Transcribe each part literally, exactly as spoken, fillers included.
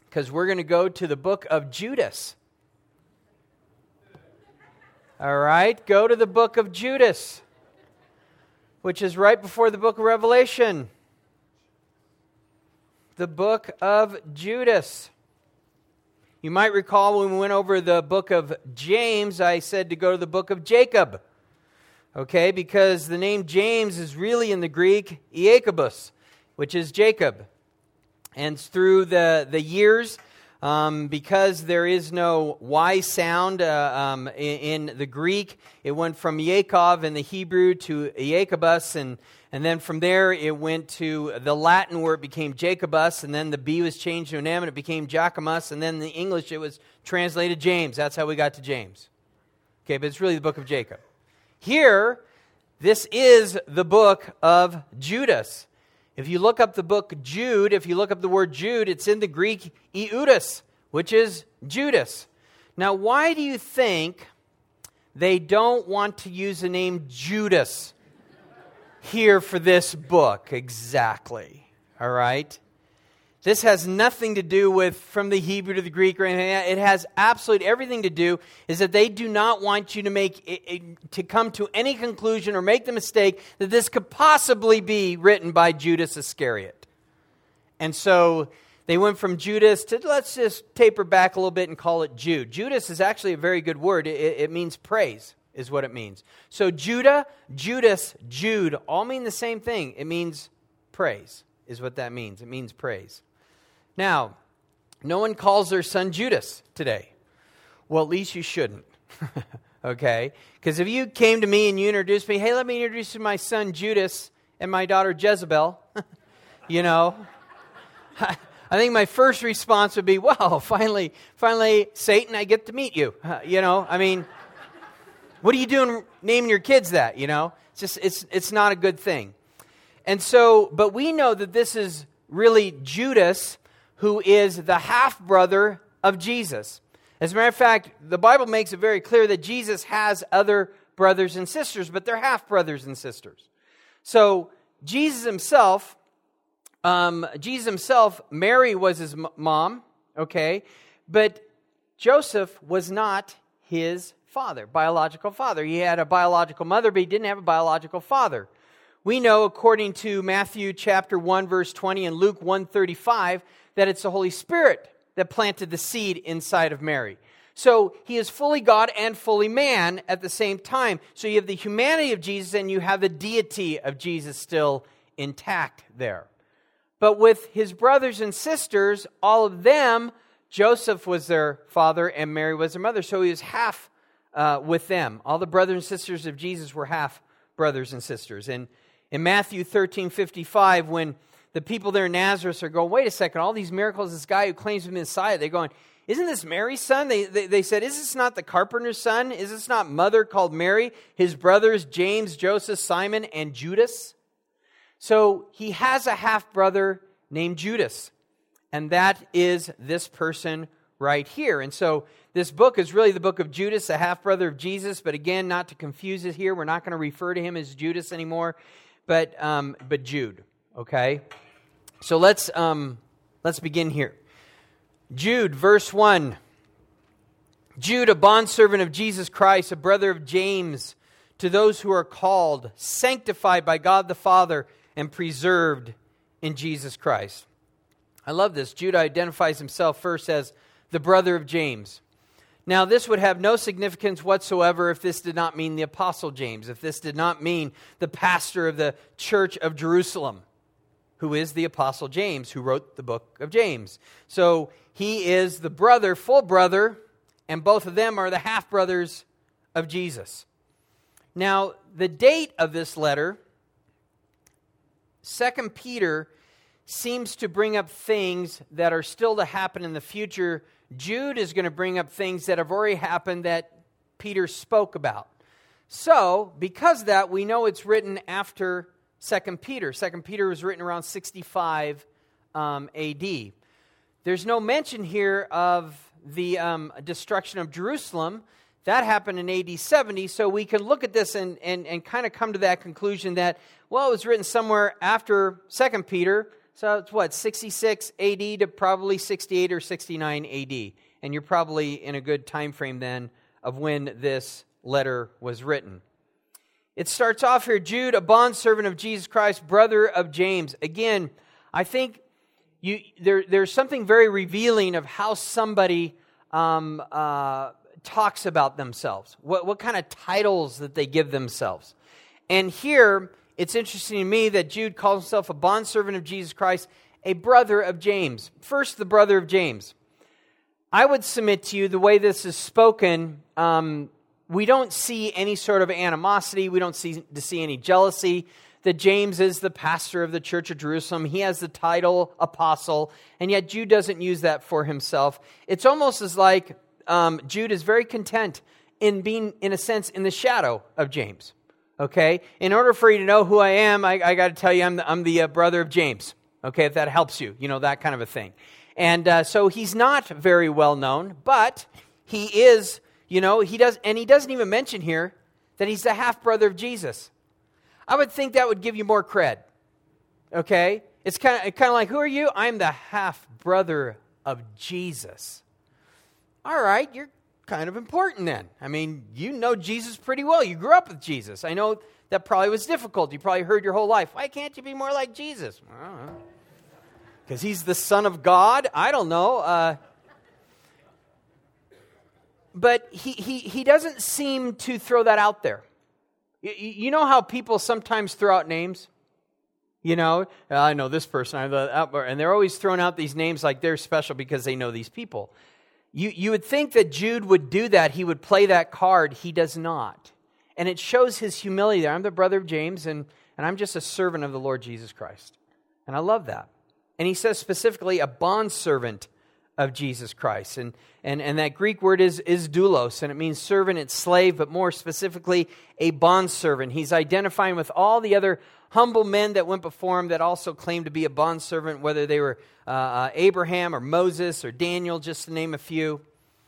because we're going to go to the book of Judas. All right, go to the book of Judas, which is right before the book of Revelation. The book of Judas. You might recall when we went over the book of James, I said to go to the book of Jacob. Okay, because the name James is really in the Greek Iacobus, which is Jacob. And through the, the years, um, because there is no Y sound uh, um, in, in the Greek, it went from Yaakov in the Hebrew to Iacobus, and, and then from there it went to the Latin where it became Jacobus, and then the B was changed to an M and it became Jacomus, and then in the English it was translated James. That's how we got to James. Okay, but it's really the book of Jacob. Here, this is the book of Judas. If you look up the book Jude, if you look up the word Jude, it's in the Greek Eudas, which is Judas. Now, why do you think they don't want to use the name Judas here for this book exactly? All right? This has nothing to do with from the Hebrew to the Greek or anything. It has absolutely everything to do is that they do not want you to make it, to come to any conclusion or make the mistake that this could possibly be written by Judas Iscariot. And so they went from Judas to let's just taper back a little bit and call it Jude. Judas is actually a very good word. It, it means praise is what it means. So Judah, Judas, Jude all mean the same thing. It means praise is what that means. It means praise. Now, no one calls their son Judas today. Well, at least you shouldn't. Okay? Because if you came to me and you introduced me, hey, let me introduce you to my son Judas and my daughter Jezebel, you know, I think my first response would be, wow, finally, finally, Satan, I get to meet you. Uh, you know, I mean, what are you doing naming your kids that, you know? It's just, it's, it's not a good thing. And so, but we know that this is really Judas, who is the half-brother of Jesus. As a matter of fact, the Bible makes it very clear that Jesus has other brothers and sisters, but they're half-brothers and sisters. So Jesus himself, um, Jesus himself, Mary was his m- mom, okay, but Joseph was not his father, biological father. He had a biological mother, but he didn't have a biological father. We know, according to Matthew chapter one, verse twenty, and Luke one thirty-five, that it's the Holy Spirit that planted the seed inside of Mary. So he is fully God and fully man at the same time. So you have the humanity of Jesus and you have the deity of Jesus still intact there. But with his brothers and sisters, all of them, Joseph was their father and Mary was their mother. So he was half uh, with them. All the brothers and sisters of Jesus were half brothers and sisters. And in Matthew thirteen fifty-five, when the people there in Nazareth are going, wait a second, all these miracles, this guy who claims to be Messiah, they're going, isn't this Mary's son? They, they, they said, is this not the carpenter's son? Is this not mother called Mary? His brothers, James, Joseph, Simon, and Judas? So he has a half-brother named Judas. And that is this person right here. And so this book is really the book of Judas, the half-brother of Jesus. But again, not to confuse it here, we're not going to refer to him as Judas anymore, but um, but Jude. Okay? So let's um, let's begin here. Jude, verse one. Jude, a bondservant of Jesus Christ, a brother of James, to those who are called, sanctified by God the Father, and preserved in Jesus Christ. I love this. Jude identifies himself first as the brother of James. Now, this would have no significance whatsoever if this did not mean the Apostle James, if this did not mean the pastor of the church of Jerusalem, who is the Apostle James, who wrote the book of James. So he is the brother, full brother, and both of them are the half-brothers of Jesus. Now, the date of this letter, Second Peter, seems to bring up things that are still to happen in the future. Jude is going to bring up things that have already happened that Peter spoke about. So, because of that, we know it's written after Second Peter. Second Peter was written around sixty-five um, A D. There's no mention here of the um, destruction of Jerusalem. That happened in A D seventy, so we can look at this and, and, and kind of come to that conclusion that, well, it was written somewhere after Second Peter, So it's what, sixty-six A D to probably sixty-eight or sixty-nine A D. And you're probably in a good time frame then of when this letter was written. It starts off here, Jude, a bondservant of Jesus Christ, brother of James. Again, I think you, there, there's something very revealing of how somebody um, uh, talks about themselves, what, what kind of titles that they give themselves. And here, it's interesting to me that Jude calls himself a bondservant of Jesus Christ, a brother of James. First, the brother of James. I would submit to you the way this is spoken, um, we don't see any sort of animosity. We don't see to see any jealousy. That James is the pastor of the church of Jerusalem. He has the title apostle, and yet Jude doesn't use that for himself. It's almost as like um, Jude is very content in being, in a sense, in the shadow of James. Okay? In order for you to know who I am, I, I got to tell you I'm the, I'm the uh, brother of James. Okay, if that helps you, you know, that kind of a thing. And uh, so he's not very well known, but he is... You know, he does, and he doesn't even mention here that he's the half-brother of Jesus. I would think that would give you more cred, okay? It's kind of kind of like, who are you? I'm the half-brother of Jesus. All right, you're kind of important then. I mean, you know Jesus pretty well. You grew up with Jesus. I know that probably was difficult. You probably heard your whole life, why can't you be more like Jesus? I don't know. Because he's the Son of God? I don't know. Uh But he, he, he doesn't seem to throw that out there. You, you know how people sometimes throw out names? You know, I know this person, I know that, and they're always throwing out these names like they're special because they know these people. You, you would think that Jude would do that. He would play that card. He does not. And it shows his humility there. I'm the brother of James, and, and I'm just a servant of the Lord Jesus Christ. And I love that. And he says specifically a bondservant of Jesus Christ. And, and, and that Greek word is, is doulos, and it means servant, it's slave, but more specifically, a bondservant. He's identifying with all the other humble men that went before him that also claimed to be a bondservant, whether they were uh, uh, Abraham or Moses or Daniel, just to name a few.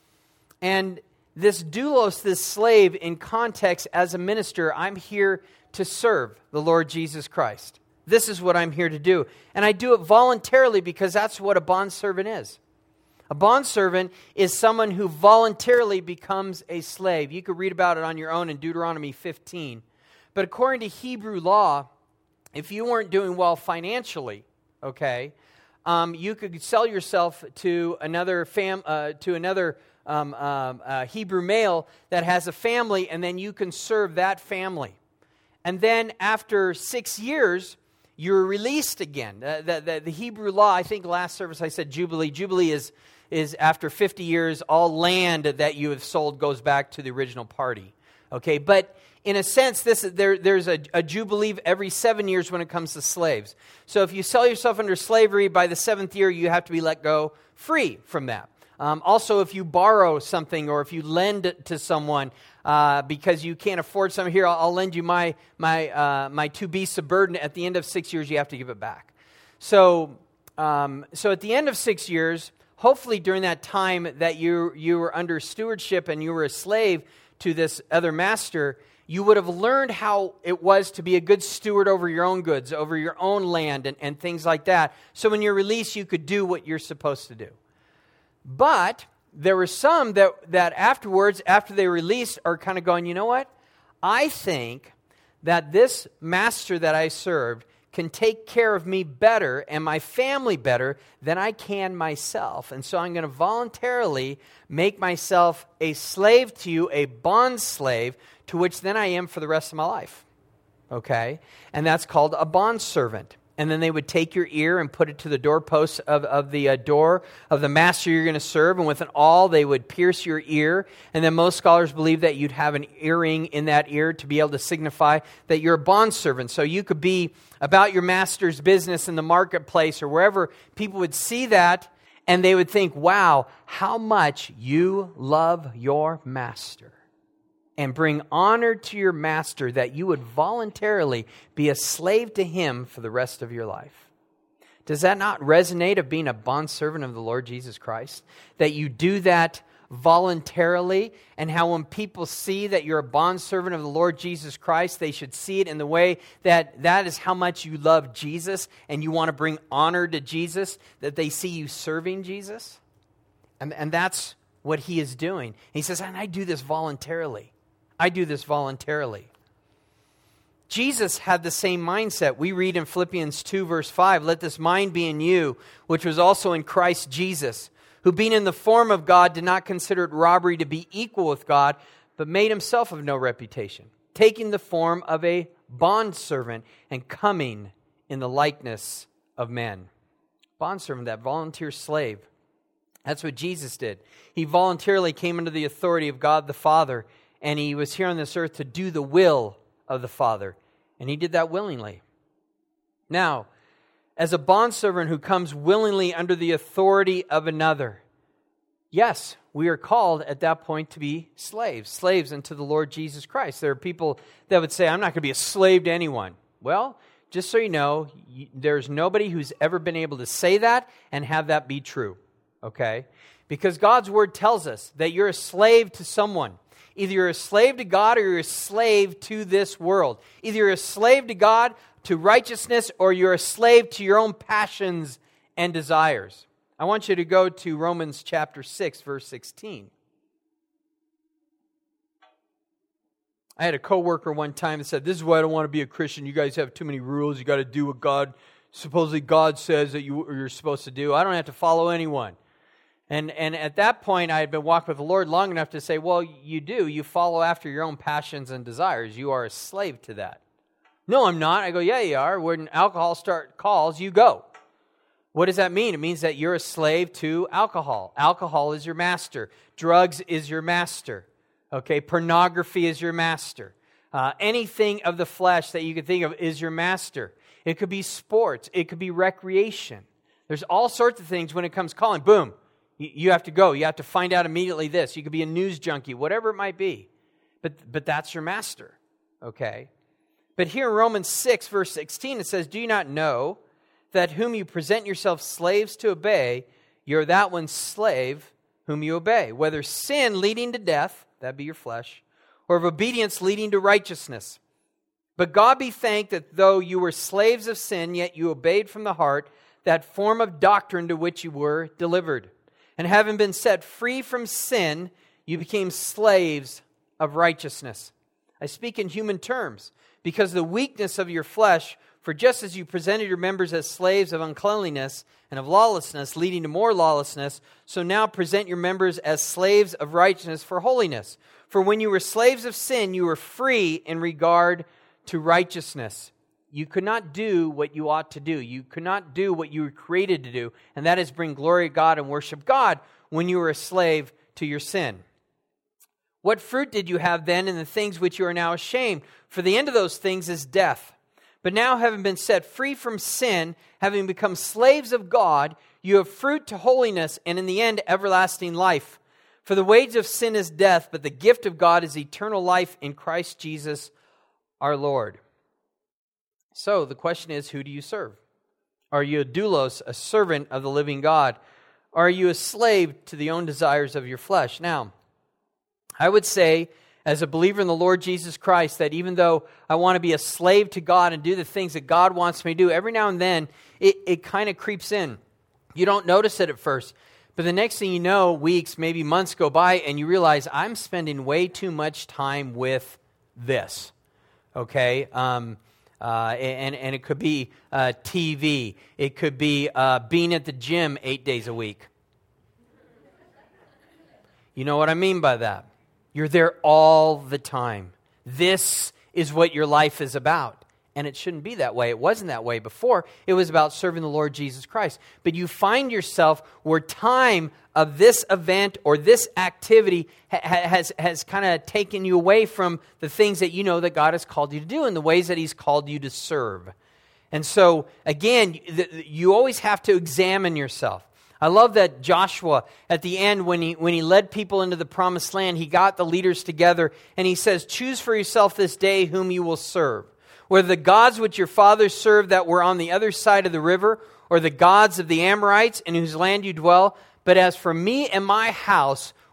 And this doulos, this slave, in context, as a minister, I'm here to serve the Lord Jesus Christ. This is what I'm here to do. And I do it voluntarily because that's what a bondservant is. A bondservant is someone who voluntarily becomes a slave. You could read about it on your own in Deuteronomy fifteen. But according to Hebrew law, if you weren't doing well financially, okay, um, you could sell yourself to another fam uh, to another um, um, uh, Hebrew male that has a family, and then you can serve that family. And then after six years, you're released again. Uh, the, the, the Hebrew law, I think last service I said Jubilee. Jubilee is is after fifty years, all land that you have sold goes back to the original party. Okay, but in a sense, this there, there's a, a jubilee every seven years when it comes to slaves. So if you sell yourself under slavery, by the seventh year, you have to be let go free from that. Um, also, if you borrow something or if you lend it to someone uh, because you can't afford something, here, I'll, I'll lend you my my uh, my two beasts of burden. At the end of six years, you have to give it back. So, um, so at the end of six years, hopefully during that time that you you were under stewardship and you were a slave to this other master, you would have learned how it was to be a good steward over your own goods, over your own land and, and things like that. So when you're released, you could do what you're supposed to do. But there were some that, that afterwards, after they were released, are kind of going, you know what? I think that this master that I served can take care of me better and my family better than I can myself. And so I'm going to voluntarily make myself a slave to you, a bond slave, to which then I am for the rest of my life. Okay? And that's called a bondservant. And then they would take your ear and put it to the doorpost of, of the uh, door of the master you're going to serve. And with an awl, they would pierce your ear. And then most scholars believe that you'd have an earring in that ear to be able to signify that you're a bondservant. So you could be about your master's business in the marketplace or wherever people would see that. And they would think, wow, how much you love your master. And bring honor to your master that you would voluntarily be a slave to him for the rest of your life. Does that not resonate of being a bondservant of the Lord Jesus Christ? That you do that voluntarily, and how when people see that you're a bondservant of the Lord Jesus Christ, they should see it in the way that that is how much you love Jesus and you want to bring honor to Jesus, that they see you serving Jesus. And, and that's what he is doing. He says, and I do this voluntarily. I do this voluntarily. Jesus had the same mindset. We read in Philippians two, verse five, let this mind be in you, which was also in Christ Jesus, who being in the form of God did not consider it robbery to be equal with God, but made himself of no reputation, taking the form of a bondservant and coming in the likeness of men. Bondservant, that volunteer slave. That's what Jesus did. He voluntarily came under the authority of God the Father, and he was here on this earth to do the will of the Father. And he did that willingly. Now, as a bondservant who comes willingly under the authority of another, yes, we are called at that point to be slaves, slaves unto the Lord Jesus Christ. There are people that would say, I'm not going to be a slave to anyone. Well, just so you know, there's nobody who's ever been able to say that and have that be true, okay? Because God's Word tells us that you're a slave to someone. Either you're a slave to God or you're a slave to this world. Either you're a slave to God, to righteousness, or you're a slave to your own passions and desires. I want you to go to Romans chapter six, verse sixteen. I had a coworker one time that said, this is why I don't want to be a Christian. You guys have too many rules. You got to do what God, supposedly God says that you, you're supposed to do. I don't have to follow anyone. And and at that point, I had been walking with the Lord long enough to say, well, you do. You follow after your own passions and desires. You are a slave to that. No, I'm not. I go, yeah, you are. When alcohol start calls, you go. What does that mean? It means that you're a slave to alcohol. Alcohol is your master. Drugs is your master. Okay, pornography is your master. Uh, anything of the flesh that you can think of is your master. It could be sports. It could be recreation. There's all sorts of things when it comes calling. Boom. You have to go. You have to find out immediately this. You could be a news junkie, whatever it might be. But but that's your master, okay? But here in Romans six, verse sixteen, it says, do you not know that whom you present yourselves slaves to obey, you're that one's slave whom you obey, whether sin leading to death, that be your flesh, or of obedience leading to righteousness. But God be thanked that though you were slaves of sin, yet you obeyed from the heart that form of doctrine to which you were delivered. And having been set free from sin, you became slaves of righteousness. I speak in human terms, because the weakness of your flesh, for just as you presented your members as slaves of uncleanliness and of lawlessness, leading to more lawlessness, so now present your members as slaves of righteousness for holiness. For when you were slaves of sin, you were free in regard to righteousness. You could not do what you ought to do. You could not do what you were created to do, and that is bring glory to God and worship God when you were a slave to your sin. What fruit did you have then in the things which you are now ashamed? For the end of those things is death. But now, having been set free from sin, having become slaves of God, you have fruit to holiness, and in the end, everlasting life. For the wage of sin is death, but the gift of God is eternal life in Christ Jesus our Lord. So the question is, who do you serve? Are you a doulos, a servant of the living God? Or are you a slave to the own desires of your flesh? Now, I would say, as a believer in the Lord Jesus Christ, that even though I want to be a slave to God and do the things that God wants me to do, every now and then it, it kind of creeps in. You don't notice it at first, but the next thing you know, weeks, maybe months go by, and you realize I'm spending way too much time with this. Okay? Um... Uh, and, and it could be uh, T V. It could be uh, being at the gym eight days a week. You know what I mean by that? You're there all the time. This is what your life is about. And it shouldn't be that way. It wasn't that way before. It was about serving the Lord Jesus Christ. But you find yourself where time of this event or this activity ha- has, has kind of taken you away from the things that you know that God has called you to do and the ways that He's called you to serve. And so, again, you always have to examine yourself. I love that Joshua, at the end, when he when he led people into the promised land, he got the leaders together and he says, choose for yourself this day whom you will serve. Whether the gods which your fathers served that were on the other side of the river, or the gods of the Amorites in whose land you dwell. But as for me and my house,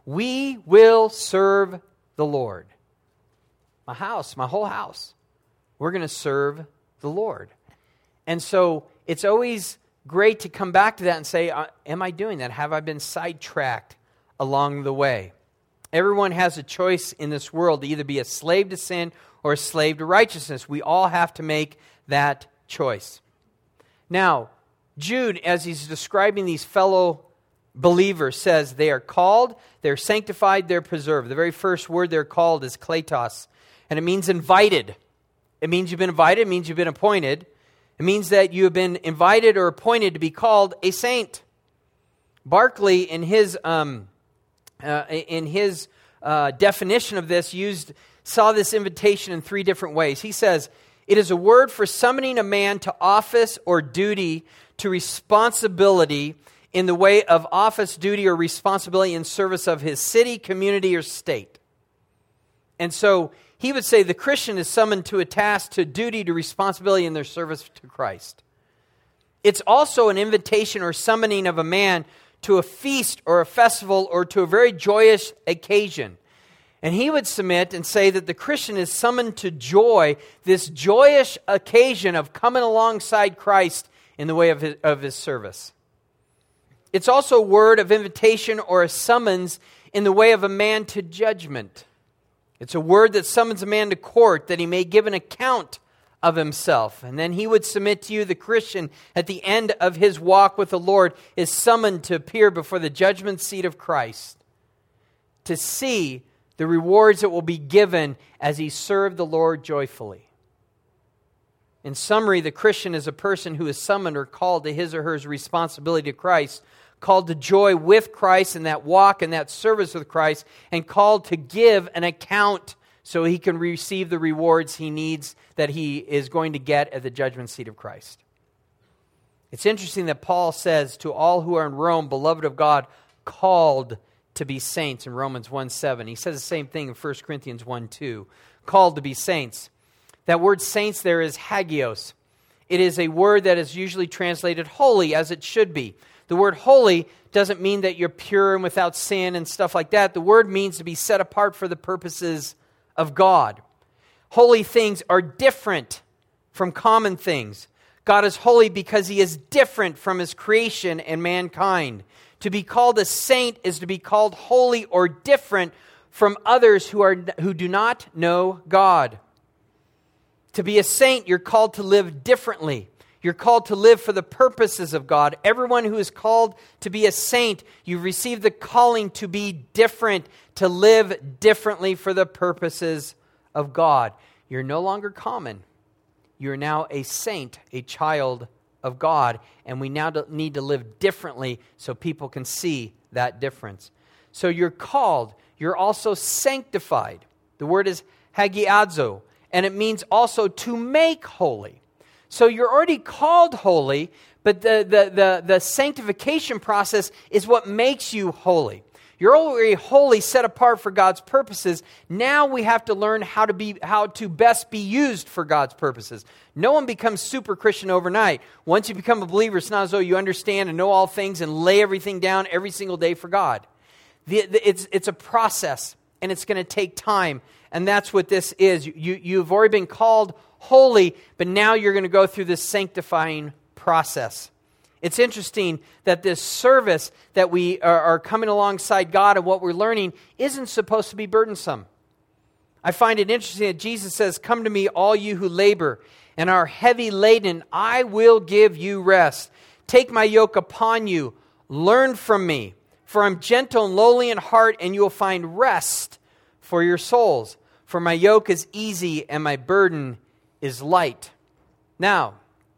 We will serve the Lord. My house, my whole house, we're going to serve the Lord. And so it's always great to come back to that and say, am I doing that? Have I been sidetracked along the way? Everyone has a choice in this world to either be a slave to sin or a slave to righteousness. We all have to make that choice. Now, Jude, as he's describing these fellow believers, says they are called, they're sanctified, they're preserved. The very first word they're called is kletos, and it means invited. It means you've been invited, it means you've been appointed. It means that you have been invited or appointed to be called a saint. Barclay, in his um, uh, in his uh, definition of this, used saw this invitation in three different ways. He says, it is a word for summoning a man to office or duty, to responsibility in the way of office, duty, or responsibility in service of his city, community, or state. And so he would say the Christian is summoned to a task, to duty, to responsibility in their service to Christ. It's also an invitation or summoning of a man to a feast or a festival or to a very joyous occasion. And he would submit and say that the Christian is summoned to joy, this joyous occasion of coming alongside Christ in the way of his, of his service. It's also a word of invitation or a summons in the way of a man to judgment. It's a word that summons a man to court that he may give an account of himself. And then he would submit to you, the Christian, at the end of his walk with the Lord, is summoned to appear before the judgment seat of Christ, to see the rewards that will be given as he served the Lord joyfully. In summary, the Christian is a person who is summoned or called to his or her responsibility to Christ, called to joy with Christ in that walk and that service with Christ, and called to give an account so he can receive the rewards he needs that he is going to get at the judgment seat of Christ. It's interesting that Paul says to all who are in Rome, beloved of God, called to be saints in Romans one seven. He says the same thing in First Corinthians one two, called to be saints. That word saints there is hagios. It is a word that is usually translated holy, as it should be. The word holy doesn't mean that you're pure and without sin and stuff like that. The word means to be set apart for the purposes of God. Holy things are different from common things. God is holy because he is different from his creation and mankind. To be called a saint is to be called holy or different from others who are who do not know God. To be a saint, you're called to live differently. You're called to live for the purposes of God. Everyone who is called to be a saint, you've received the calling to be different, to live differently for the purposes of God. You're no longer common. You're now a saint, a child of God, and we now need to live differently so people can see that difference. So you're called. You're also sanctified. The word is hagiadzo, and it means also to make holy. So you're already called holy, but the, the, the, the sanctification process is what makes you holy. You're already holy, set apart for God's purposes. Now we have to learn how to be, how to best be used for God's purposes. No one becomes super Christian overnight. Once you become a believer, it's not as though you understand and know all things and lay everything down every single day for God. The, the, it's, it's a process, and it's going to take time, and that's what this is. You, you, you've already been called holy, but now you're going to go through this sanctifying process. It's interesting that this service that we are, are coming alongside God and what we're learning isn't supposed to be burdensome. I find it interesting that Jesus says, "Come to me, all you who labor and are heavy laden, I will give you rest. Take my yoke upon you, learn from me, for I'm gentle and lowly in heart, and you will find rest for your souls. For my yoke is easy and my burden is light." Now,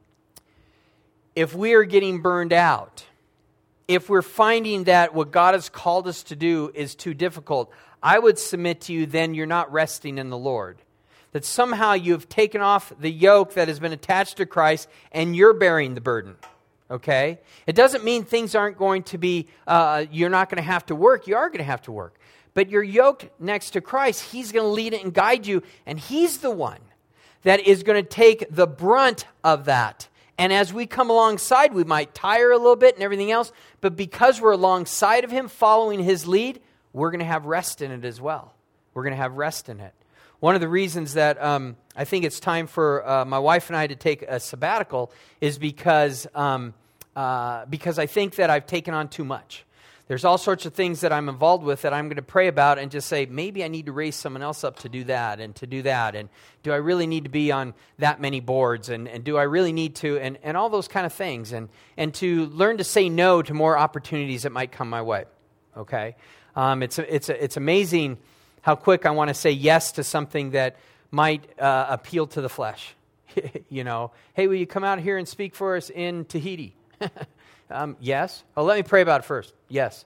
if we are getting burned out, if we're finding that what God has called us to do is too difficult, I would submit to you then you're not resting in the Lord. That somehow you've taken off the yoke that has been attached to Christ and you're bearing the burden. Okay? It doesn't mean things aren't going to be, uh, you're not going to have to work. You are going to have to work. But you're yoked next to Christ. He's going to lead it and guide you, and He's the one that is going to take the brunt of that. And as we come alongside, we might tire a little bit and everything else, but because we're alongside of Him, following His lead, we're going to have rest in it as well. We're going to have rest in it. One of the reasons that um, I think it's time for uh, my wife and I to take a sabbatical is because um, uh, because I think that I've taken on too much. There's all sorts of things that I'm involved with that I'm going to pray about and just say, maybe I need to raise someone else up to do that and to do that. And do I really need to be on that many boards? And, and do I really need to? And, and all those kind of things. And, and to learn to say no to more opportunities that might come my way. Okay? Um, it's, it's, it's amazing how quick I want to say yes to something that might uh, appeal to the flesh. You know, hey, will you come out here and speak for us in Tahiti? Um, yes. Oh, let me pray about it first. Yes.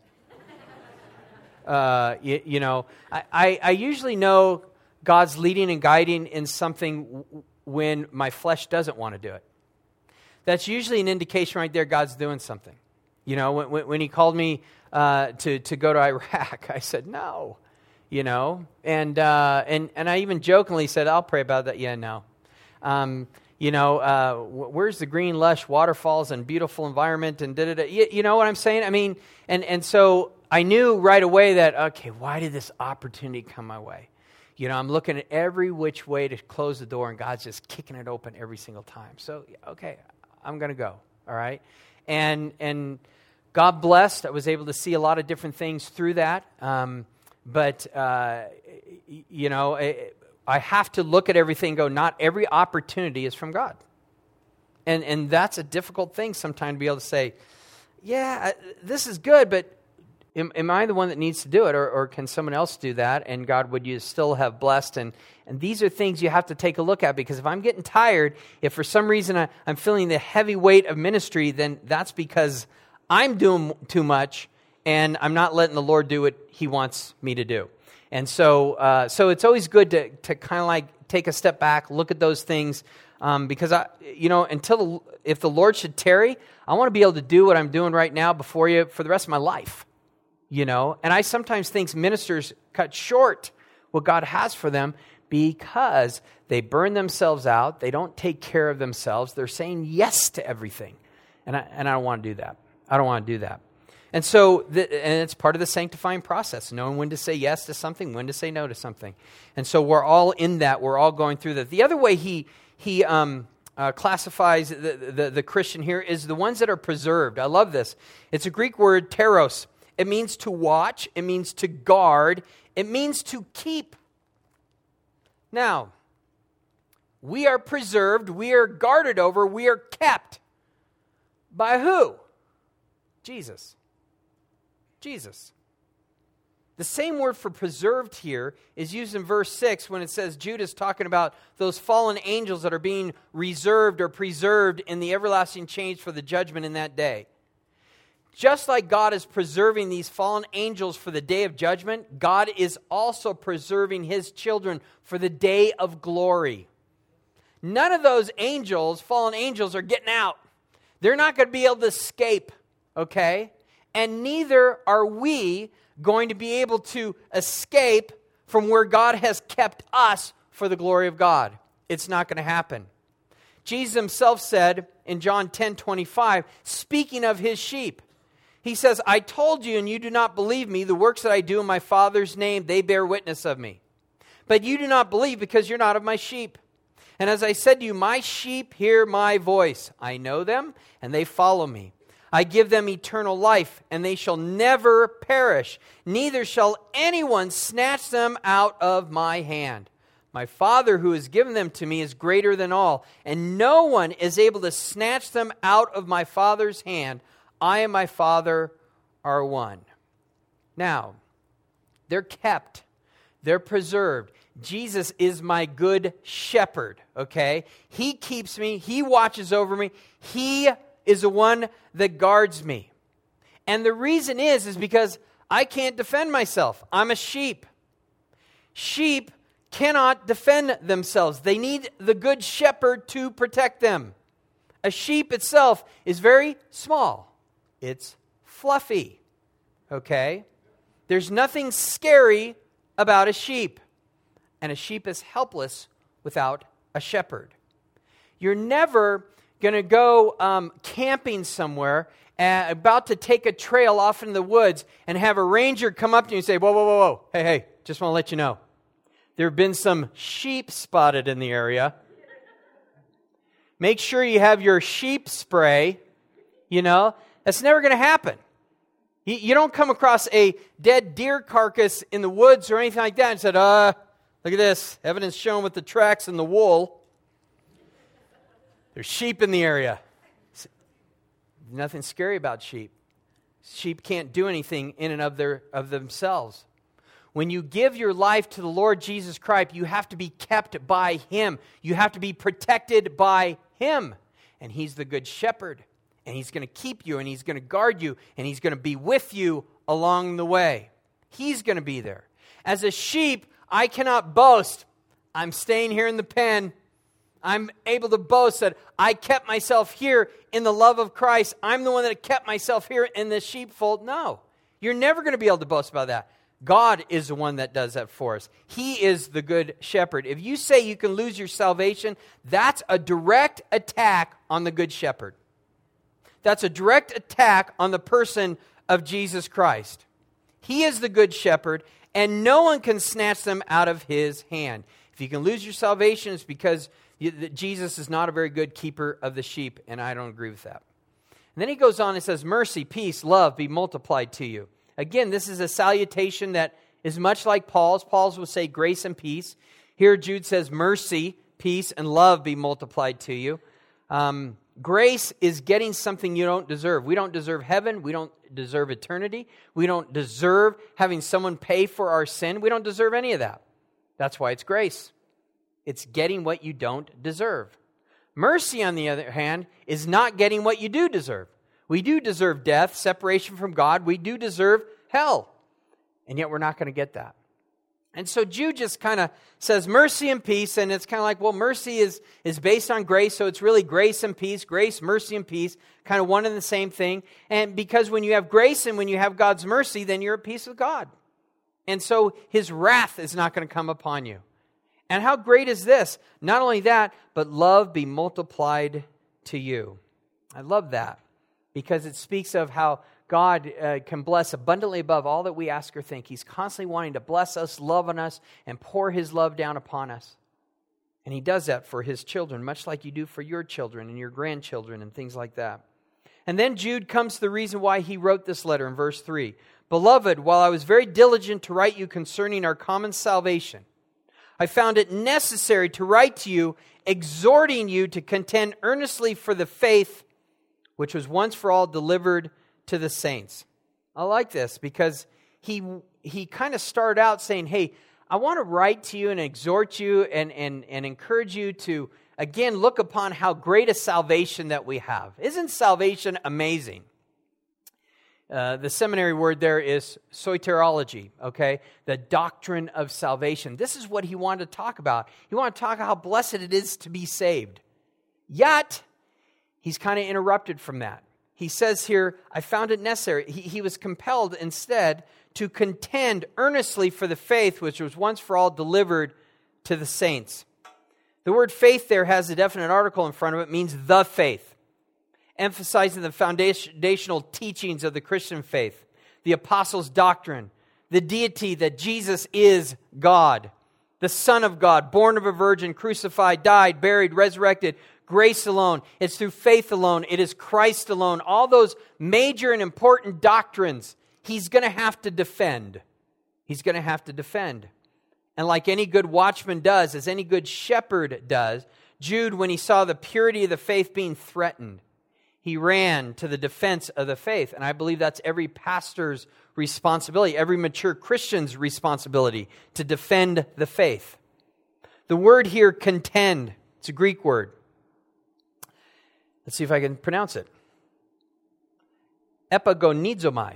Uh, you, you know, I, I, I usually know God's leading and guiding in something w- when my flesh doesn't want to do it. That's usually an indication right there God's doing something. You know, when, when he called me uh, to, to go to Iraq, I said, no, you know, and, uh, and, and I even jokingly said, I'll pray about that. Yeah, no. Um, You know, uh, where's the green, lush waterfalls and beautiful environment and da-da-da. You, you know what I'm saying? I mean, and, and so I knew right away that, okay, why did this opportunity come my way? You know, I'm looking at every which way to close the door, and God's just kicking it open every single time. So, okay, I'm going to go, all right? And and God blessed. I was able to see a lot of different things through that. Um, but, uh, you know, it, I have to look at everything and go, not every opportunity is from God. And and that's a difficult thing sometimes to be able to say, yeah, this is good, but am, am I the one that needs to do it? Or, or can someone else do that? And God, would you still have blessed? And, and these are things you have to take a look at, because if I'm getting tired, if for some reason I, I'm feeling the heavy weight of ministry, then that's because I'm doing too much and I'm not letting the Lord do what he wants me to do. And so uh, so it's always good to, to kind of like take a step back, look at those things, um, because, I, you know, until the, if the Lord should tarry, I want to be able to do what I'm doing right now before you for the rest of my life, you know. And I sometimes think ministers cut short what God has for them because they burn themselves out. They don't take care of themselves. They're saying yes to everything. And I, and I don't want to do that. I don't want to do that. And so, the, and it's part of the sanctifying process, knowing when to say yes to something, when to say no to something. And so we're all in that. We're all going through that. The other way he he um, uh, classifies the, the, the Christian here is the ones that are preserved. I love this. It's a Greek word, teros. It means to watch. It means to guard. It means to keep. Now, we are preserved. We are guarded over. We are kept. By who? Jesus. Jesus. The same word for preserved here is used in verse six when it says Judas talking about those fallen angels that are being reserved or preserved in the everlasting change for the judgment in that day. Just like God is preserving these fallen angels for the day of judgment, God is also preserving his children for the day of glory. None of those angels, fallen angels, are getting out. They're not going to be able to escape, okay? And neither are we going to be able to escape from where God has kept us for the glory of God. It's not going to happen. Jesus himself said in John ten twenty-five, speaking of his sheep, he says, I told you and you do not believe me. The works that I do in my Father's name, they bear witness of me. But you do not believe because you're not of my sheep. And as I said to you, my sheep hear my voice. I know them and they follow me. I give them eternal life, and they shall never perish. Neither shall anyone snatch them out of my hand. My Father who has given them to me is greater than all, and no one is able to snatch them out of my Father's hand. I and my Father are one. Now, they're kept. They're preserved. Jesus is my good shepherd, okay? He keeps me. He watches over me. He is the one that guards me. And the reason is, is because I can't defend myself. I'm a sheep. Sheep cannot defend themselves. They need the good shepherd to protect them. A sheep itself is very small. It's fluffy. Okay? There's nothing scary about a sheep. And a sheep is helpless without a shepherd. You're never going to go um, camping somewhere uh, about to take a trail off in the woods and have a ranger come up to you and say, whoa, whoa, whoa, whoa, hey, hey, just want to let you know, there have been some sheep spotted in the area. Make sure you have your sheep spray, you know. That's never going to happen. You, you don't come across a dead deer carcass in the woods or anything like that and said, uh, look at this, evidence shown with the tracks and the wool. There's sheep in the area. Nothing scary about sheep. Sheep can't do anything in and of their of themselves. When you give your life to the Lord Jesus Christ, you have to be kept by Him. You have to be protected by Him. And He's the good shepherd. And He's going to keep you, and He's going to guard you, and He's going to be with you along the way. He's going to be there. As a sheep, I cannot boast, I'm staying here in the pen. I'm able to boast that I kept myself here in the love of Christ. I'm the one that kept myself here in the sheepfold. No, you're never going to be able to boast about that. God is the one that does that for us. He is the good shepherd. If you say you can lose your salvation, that's a direct attack on the good shepherd. That's a direct attack on the person of Jesus Christ. He is the good shepherd, and no one can snatch them out of His hand. If you can lose your salvation, it's because you, Jesus is not a very good keeper of the sheep, and I don't agree with that. And then he goes on and says, mercy, peace, love be multiplied to you. Again, this is a salutation that is much like Paul's. Paul's will say grace and peace. Here Jude says mercy, peace, and love be multiplied to you. Um, grace is getting something you don't deserve. We don't deserve heaven. We don't deserve eternity. We don't deserve having someone pay for our sin. We don't deserve any of that. That's why it's grace. It's getting what you don't deserve. Mercy, on the other hand, is not getting what you do deserve. We do deserve death, separation from God. We do deserve hell. And yet we're not going to get that. And so Jude just kind of says mercy and peace, and it's kind of like, well, mercy is, is based on grace, so it's really grace and peace, grace, mercy, and peace, kind of one and the same thing. And because when you have grace and when you have God's mercy, then you're at peace with God. And so His wrath is not going to come upon you. And how great is this? Not only that, but love be multiplied to you. I love that. Because it speaks of how God uh, can bless abundantly above all that we ask or think. He's constantly wanting to bless us, love on us, and pour His love down upon us. And He does that for His children, much like you do for your children and your grandchildren and things like that. And then Jude comes to the reason why he wrote this letter in verse three. Beloved, while I was very diligent to write you concerning our common salvation, I found it necessary to write to you, exhorting you to contend earnestly for the faith which was once for all delivered to the saints. I like this because he he kind of started out saying, hey, I want to write to you and exhort you and, and, and encourage you to, again, look upon how great a salvation that we have. Isn't salvation amazing? Uh, the seminary word there is soteriology, okay? The doctrine of salvation. This is what he wanted to talk about. He wanted to talk about how blessed it is to be saved. Yet, he's kind of interrupted from that. He says here, I found it necessary. He, he was compelled instead to contend earnestly for the faith which was once for all delivered to the saints. The word faith there has a definite article in front of it, means the faith, emphasizing the foundational teachings of the Christian faith, the apostles' doctrine, the deity that Jesus is God, the Son of God, born of a virgin, crucified, died, buried, resurrected, grace alone. It's through faith alone. It is Christ alone. All those major and important doctrines, he's going to have to defend. He's going to have to defend. And like any good watchman does, as any good shepherd does, Jude, when he saw the purity of the faith being threatened, he ran to the defense of the faith. And I believe that's every pastor's responsibility, every mature Christian's responsibility, to defend the faith. The word here, contend, it's a Greek word. Let's see if I can pronounce it. Epagonizomai.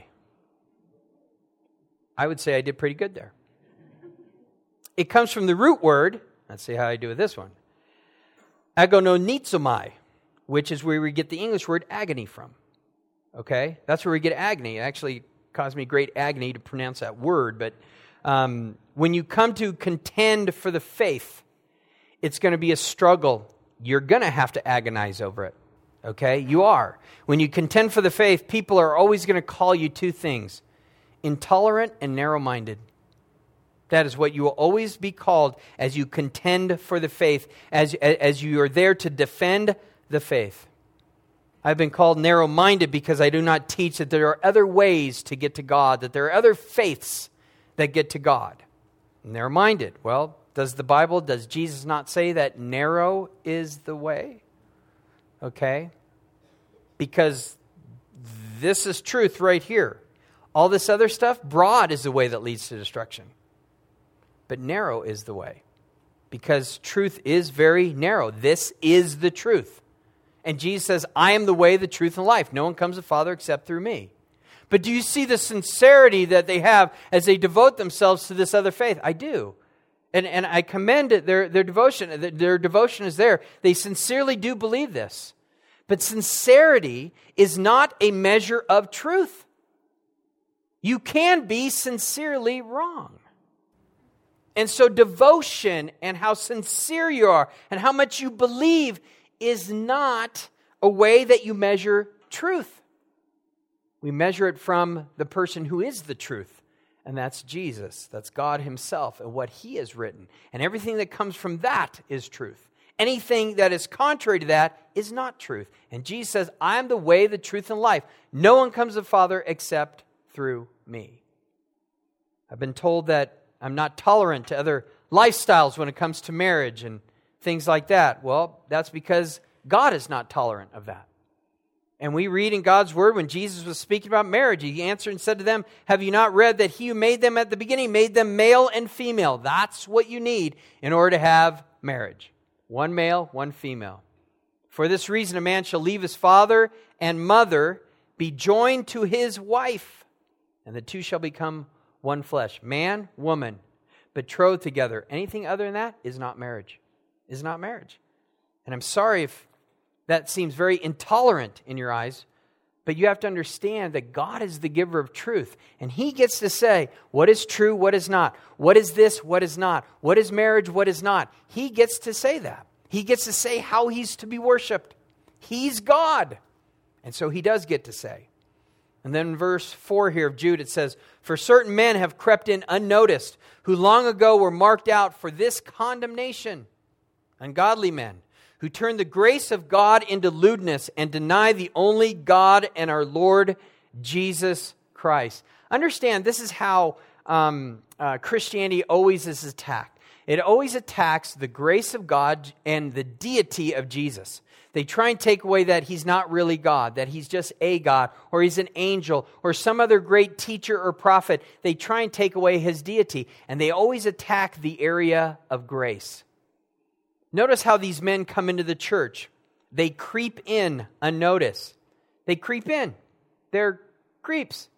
I would say I did pretty good there. It comes from the root word, let's see how I do with this one, agononizomai, which is where we get the English word agony from. Okay? That's where we get agony. It actually caused me great agony to pronounce that word, but um, when you come to contend for the faith, it's going to be a struggle. You're going to have to agonize over it. Okay? You are. When you contend for the faith, people are always going to call you two things: intolerant and narrow-minded. That is what you will always be called as you contend for the faith, as, as you are there to defend the faith. I've been called narrow-minded because I do not teach that there are other ways to get to God, that there are other faiths that get to God. Narrow-minded. Well, does the Bible, does Jesus not say that narrow is the way? Okay? Because this is truth right here. All this other stuff, broad is the way that leads to destruction. But narrow is the way. Because truth is very narrow. This is the truth. And Jesus says, I am the way, the truth, and life. No one comes to the Father except through me. But do you see the sincerity that they have as they devote themselves to this other faith? I do. And, and I commend their, their devotion. Their devotion is there. They sincerely do believe this. But sincerity is not a measure of truth. You can be sincerely wrong. And so devotion and how sincere you are and how much you believe is not a way that you measure truth. We measure it from the person who is the truth, and that's Jesus. That's God himself and what he has written. And everything that comes from that is truth. Anything that is contrary to that is not truth. And Jesus says, I am the way, the truth, and life. No one comes to the Father except through me. I've been told that I'm not tolerant to other lifestyles when it comes to marriage and things like that. Well, that's because God is not tolerant of that. And we read in God's Word when Jesus was speaking about marriage, he answered and said to them, have you not read that he who made them at the beginning made them male and female? That's what you need in order to have marriage. One male, one female. For this reason, a man shall leave his father and mother, be joined to his wife, and the two shall become one flesh. Man, woman, betrothed together. Anything other than that is not marriage. Is not marriage. And I'm sorry if that seems very intolerant in your eyes, but you have to understand that God is the giver of truth, and he gets to say what is true, what is not. What is this, what is not. What is marriage, what is not. He gets to say that. He gets to say how he's to be worshipped. He's God. And so he does get to say. And then in verse four here of Jude, it says, for certain men have crept in unnoticed, who long ago were marked out for this condemnation. Ungodly men, who turn the grace of God into lewdness and deny the only God and our Lord Jesus Christ. Understand, this is how um, uh, Christianity always is attacked. It always attacks the grace of God and the deity of Jesus. They try and take away that he's not really God, that he's just a God, or he's an angel, or some other great teacher or prophet. They try and take away his deity, and they always attack the area of grace. Notice how these men come into the church. They creep in unnoticed. They creep in. They're creeps.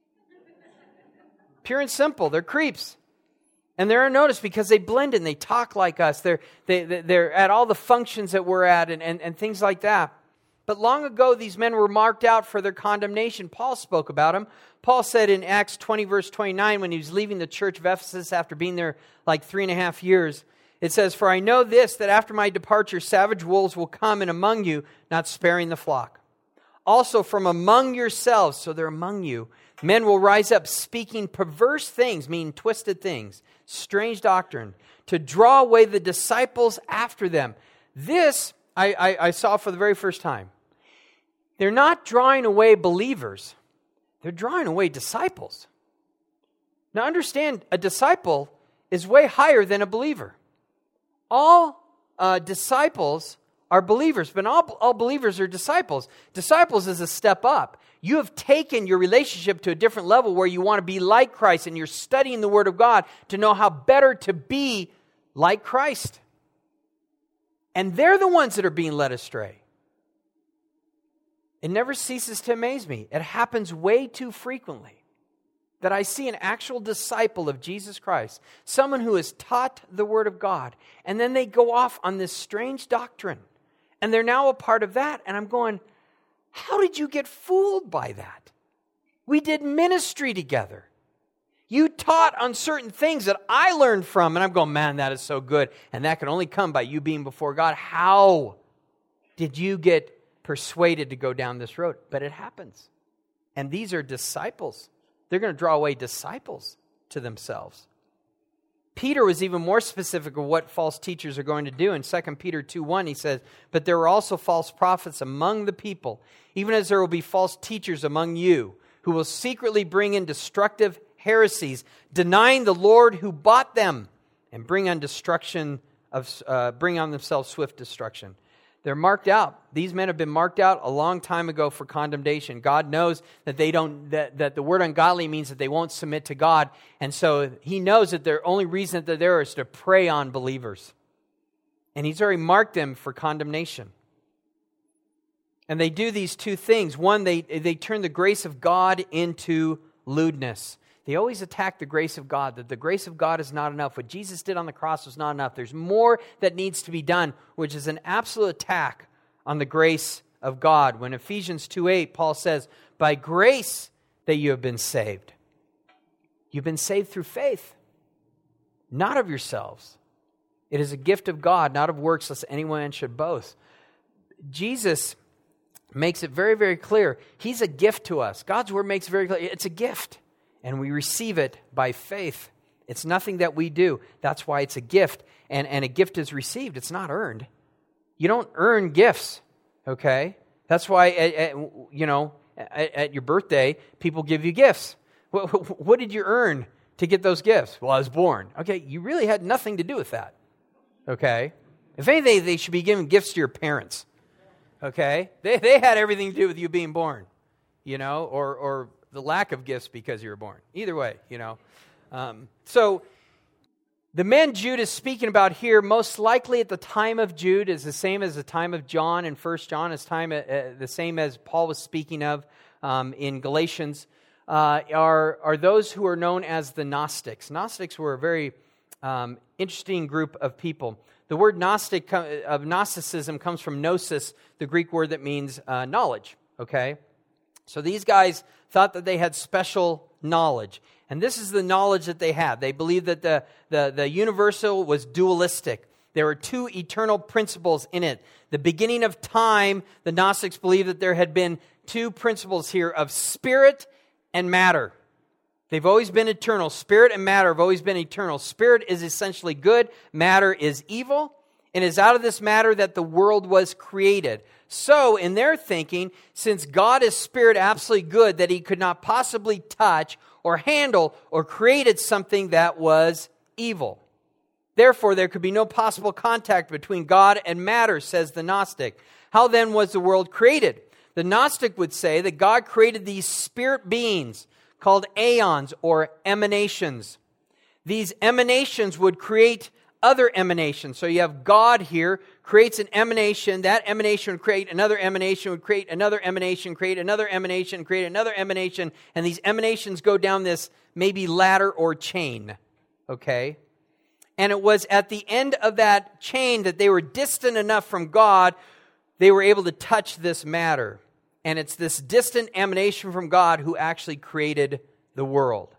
Pure and simple, they're creeps. And they're unnoticed because they blend in. They talk like us. They're, they, they're at all the functions that we're at and, and, and things like that. But long ago, these men were marked out for their condemnation. Paul spoke about them. Paul said in Acts twenty, verse twenty-nine, when he was leaving the church of Ephesus after being there like three and a half years, it says, for I know this, that after my departure, savage wolves will come in among you, not sparing the flock. Also from among yourselves, so they're among you, men will rise up speaking perverse things, meaning twisted things, strange doctrine, to draw away the disciples after them. This I, I, I saw for the very first time. They're not drawing away believers. They're drawing away disciples. Now understand, a disciple is way higher than a believer. All uh, disciples are believers, but all, all believers are disciples. Disciples is a step up. You have taken your relationship to a different level where you want to be like Christ, and you're studying the Word of God to know how better to be like Christ. And they're the ones that are being led astray. It never ceases to amaze me. It happens way too frequently that I see an actual disciple of Jesus Christ, someone who has taught the Word of God, and then they go off on this strange doctrine, and they're now a part of that, and I'm going, how did you get fooled by that? We did ministry together. You taught on certain things that I learned from, and I'm going, man, that is so good, and that can only come by you being before God. How did you get persuaded to go down this road. But it happens. And these are disciples. They're going to draw away disciples to themselves. Peter was even more specific of what false teachers are going to do. In Second Peter two one, he says, "But there are also false prophets among the people, even as there will be false teachers among you, who will secretly bring in destructive heresies, denying the Lord who bought them, and bring on destruction of uh, bring on themselves swift destruction." They're marked out. These men have been marked out a long time ago for condemnation. God knows that they don't that, that the word ungodly means that they won't submit to God. And so he knows that their only reason that they're there is to prey on believers. And he's already marked them for condemnation. And they do these two things. One, they, they turn the grace of God into lewdness. They always attack the grace of God, that the grace of God is not enough. What Jesus did on the cross was not enough. There's more that needs to be done, which is an absolute attack on the grace of God. When Ephesians two eight, Paul says, "By grace that you have been saved." You've been saved through faith, not of yourselves. It is a gift of God, not of works, lest anyone should boast. Jesus makes it very, very clear. He's a gift to us. God's word makes it very clear. It's a gift. And we receive it by faith. It's nothing that we do. That's why it's a gift. And, and a gift is received. It's not earned. You don't earn gifts, okay? That's why, at, at, you know, at, at your birthday, people give you gifts. What, what did you earn to get those gifts? Well, I was born. Okay, you really had nothing to do with that, okay? If anything, they should be giving gifts to your parents, okay? They, they had everything to do with you being born, you know, or or... the lack of gifts because you were born. Either way, you know. Um, so the men Jude is speaking about here, most likely at the time of Jude, is the same as the time of John in First John, is time uh, the same as Paul was speaking of um, in Galatians, uh, are, are those who are known as the Gnostics. Gnostics were a very um, interesting group of people. The word Gnostic of Gnosticism comes from gnosis, the Greek word that means uh, knowledge, okay? So these guys thought that they had special knowledge. And this is the knowledge that they had. They believed that the, the, the universal was dualistic. There were two eternal principles in it. The beginning of time, the Gnostics believed that there had been two principles here of spirit and matter. They've always been eternal. Spirit and matter have always been eternal. Spirit is essentially good. Matter is evil. And it is out of this matter that the world was created. So, in their thinking, since God is spirit absolutely good, that he could not possibly touch or handle or created something that was evil. Therefore, there could be no possible contact between God and matter, says the Gnostic. How then was the world created? The Gnostic would say that God created these spirit beings called aeons or emanations. These emanations would create other emanations. So you have God here, creates an emanation. That emanation would create another emanation, would create another emanation, create another emanation, create another emanation. And these emanations go down this maybe ladder or chain. Okay? And it was at the end of that chain that they were distant enough from God, they were able to touch this matter. And it's this distant emanation from God who actually created the world.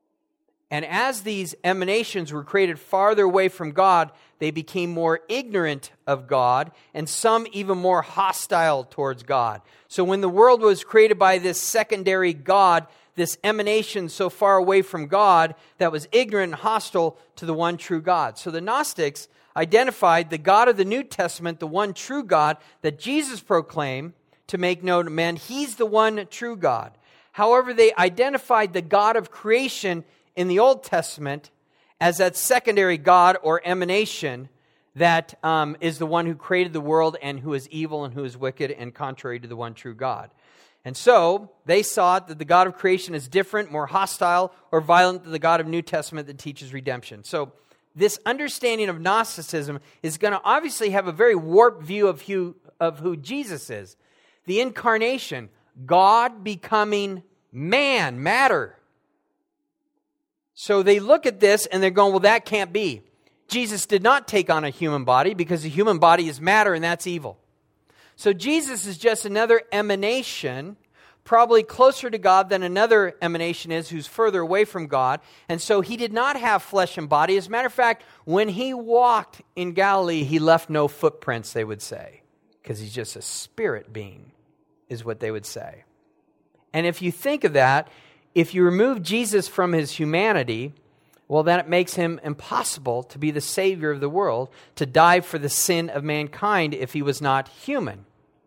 And as these emanations were created farther away from God, they became more ignorant of God, and some even more hostile towards God. So when the world was created by this secondary God, this emanation so far away from God that was ignorant and hostile to the one true God. So the Gnostics identified the God of the New Testament, the one true God that Jesus proclaimed to make known to men. He's the one true God. However, they identified the God of creation in the Old Testament as that secondary God or emanation that um, is the one who created the world and who is evil and who is wicked and contrary to the one true God. And so they saw that the God of creation is different, more hostile, or violent than the God of New Testament that teaches redemption. So this understanding of Gnosticism is going to obviously have a very warped view of who, of who Jesus is. The incarnation, God becoming man, matter. So they look at this and they're going, well, that can't be. Jesus did not take on a human body because the human body is matter and that's evil. So Jesus is just another emanation, probably closer to God than another emanation is who's further away from God. And so he did not have flesh and body. As a matter of fact, when he walked in Galilee, he left no footprints, they would say. because he's just a spirit being, is what they would say. And if you think of that, if you remove Jesus from his humanity, well, then it makes him impossible to be the Savior of the world, to die for the sin of mankind if he was not human.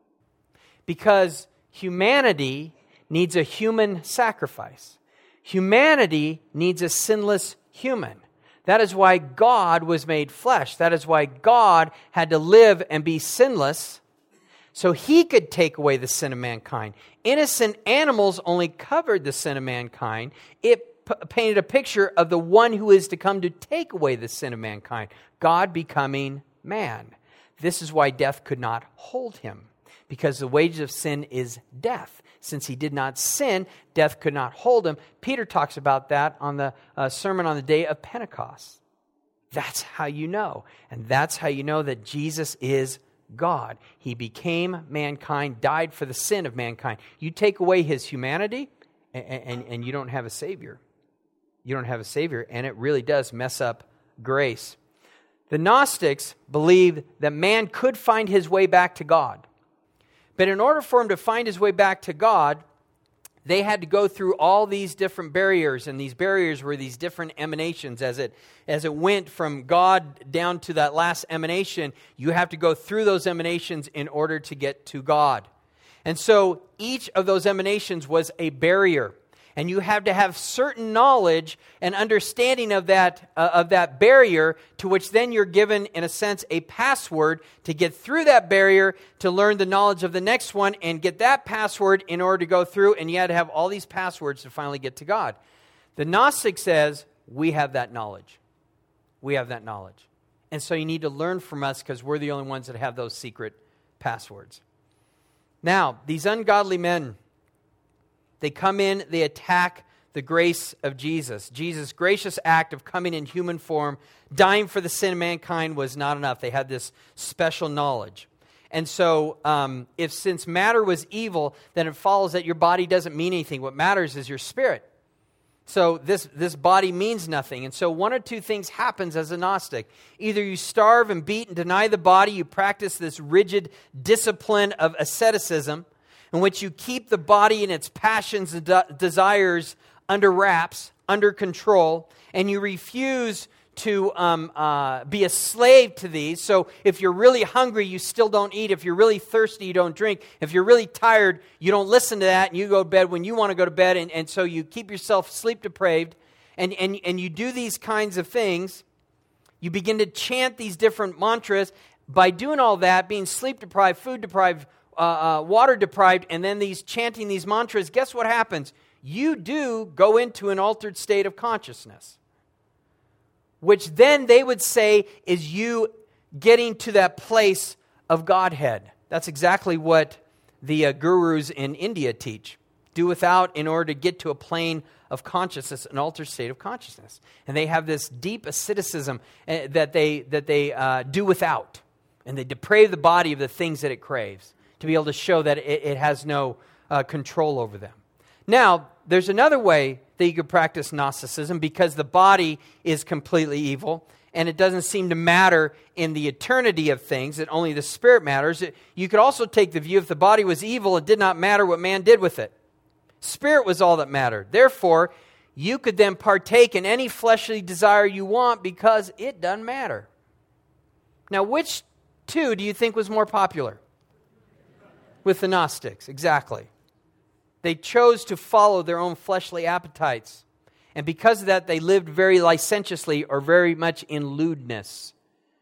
Because humanity needs a human sacrifice. Humanity needs a sinless human. That is why God was made flesh. That is why God had to live and be sinless so he could take away the sin of mankind. Innocent animals only covered the sin of mankind. It p- painted a picture of the one who is to come to take away the sin of mankind, God becoming man. This is why death could not hold him, because the wages of sin is death. Since he did not sin, death could not hold him. Peter talks about that on the uh, sermon on the day of Pentecost. That's how you know. And that's how you know that Jesus is God. He became mankind, died for the sin of mankind. You take away his humanity, and, and, and you don't have a Savior. You don't have a Savior, and it really does mess up grace. The Gnostics believed that man could find his way back to God. But in order for him to find his way back to God, they had to go through all these different barriers, and these barriers were these different emanations. As it as it went from God down to that last emanation, you have to go through those emanations in order to get to God. And so each of those emanations was a barrier. And you have to have certain knowledge and understanding of that uh, of that barrier, to which then you're given, in a sense, a password to get through that barrier, to learn the knowledge of the next one, and get that password in order to go through. And you had to have all these passwords to finally get to God. The Gnostic says, we have that knowledge. We have that knowledge. And so you need to learn from us, because we're the only ones that have those secret passwords. Now, these ungodly men, they come in, they attack the grace of Jesus. Jesus' gracious act of coming in human form, dying for the sin of mankind, was not enough. They had this special knowledge. And so, um, if since matter was evil, then it follows that your body doesn't mean anything. What matters is your spirit. So this, this body means nothing. And so one or two things happens as a Gnostic. Either you starve and beat and deny the body, you practice this rigid discipline of asceticism, in which you keep the body and its passions and de- desires under wraps, under control, and you refuse to um, uh, be a slave to these. So if you're really hungry, you still don't eat. If you're really thirsty, you don't drink. If you're really tired, you don't listen to that, and you go to bed when you want to go to bed, and, and so you keep yourself sleep depraved, and, and, and you do these kinds of things. You begin to chant these different mantras. By doing all that, being sleep deprived, food deprived, Uh, uh, water deprived, and then these chanting these mantras, guess what happens? You do go into an altered state of consciousness, which then they would say is you getting to that place of Godhead. That's exactly what the uh, gurus in India teach. Do without in order to get to a plane of consciousness, an altered state of consciousness. And they have this deep asceticism uh, that they, that they uh, do without. And they deprave the body of the things that it craves, to be able to show that it, it has no uh, control over them. Now, there's another way that you could practice Gnosticism, because the body is completely evil, and it doesn't seem to matter in the eternity of things, that only the spirit matters. It, you could also take the view, if the body was evil, it did not matter what man did with it. Spirit was all that mattered. Therefore, you could then partake in any fleshly desire you want, because it doesn't matter. Now, which two do you think was more popular? With the Gnostics, exactly. They chose to follow their own fleshly appetites. And because of that, they lived very licentiously, or very much in lewdness.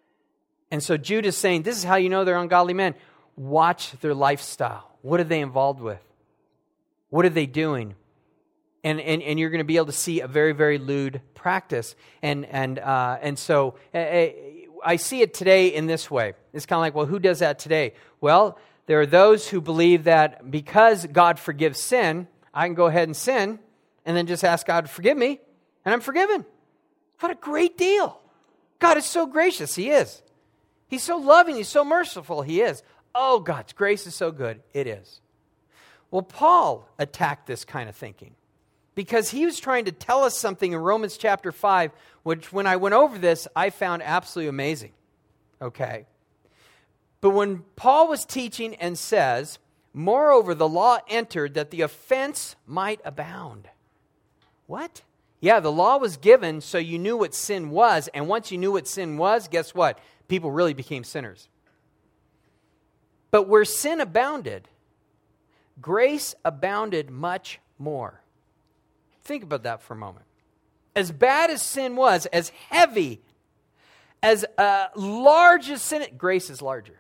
And so Jude is saying, this is how you know they're ungodly men. Watch their lifestyle. What are they involved with? What are they doing? And and, and you're going to be able to see a very, very lewd practice. And, and, uh, and so uh, I see it today in this way. It's kind of like, well, who does that today? Well, there are those who believe that because God forgives sin, I can go ahead and sin and then just ask God to forgive me, and I'm forgiven. What a great deal. God is so gracious. He is. He's so loving. He's so merciful. He is. Oh, God's grace is so good. It is. Well, Paul attacked this kind of thinking, because he was trying to tell us something in Romans chapter five, which when I went over this, I found absolutely amazing. Okay. But when Paul was teaching and says, moreover, the law entered that the offense might abound. What? Yeah, the law was given so you knew what sin was. And once you knew what sin was, guess what? People really became sinners. But where sin abounded, grace abounded much more. Think about that for a moment. As bad as sin was, as heavy, as uh, large as sin, grace is larger.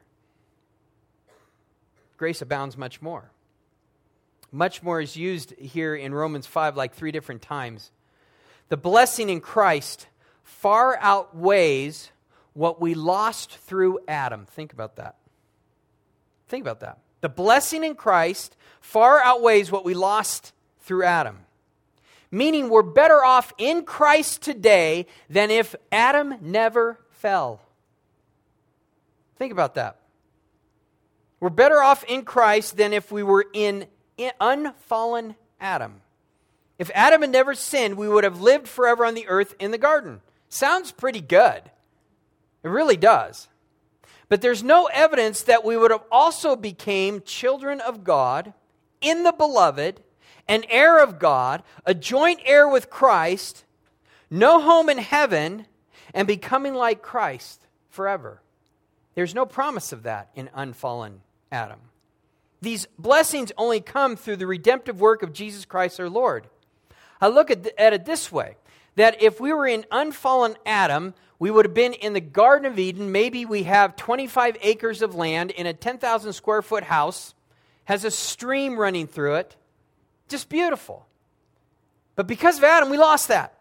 Grace abounds much more. Much more is used here in Romans five like three different times. The blessing in Christ far outweighs what we lost through Adam. Think about that. Think about that. The blessing in Christ far outweighs what we lost through Adam. Meaning we're better off in Christ today than if Adam never fell. Think about that. We're better off in Christ than if we were in, in unfallen Adam. If Adam had never sinned, we would have lived forever on the earth in the garden. Sounds pretty good. It really does. But there's no evidence that we would have also became children of God in the beloved, an heir of God, a joint heir with Christ, no home in heaven, and becoming like Christ forever. There's no promise of that in unfallen Adam. These blessings only come through the redemptive work of Jesus Christ our Lord. I look at, at it this way, that if we were in unfallen Adam, we would have been in the Garden of Eden. Maybe we have twenty-five acres of land in a ten thousand square foot house, has a stream running through it. Just beautiful. But because of Adam, we lost that.